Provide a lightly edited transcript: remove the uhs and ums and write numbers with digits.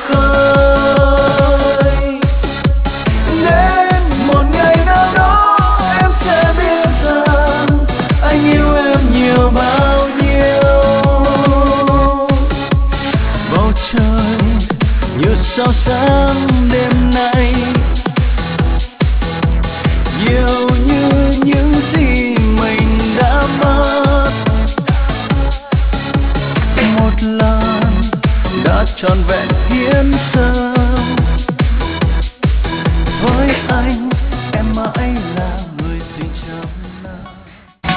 khơi. Đến một ngày nào đó em sẽ biết rằng anh yêu em nhiều bao nhiêu. Bầu trời như sao sáng đêm nay, nhiều như những gì mình đã mất. Một lần đã trọn vẹn hiến dâng với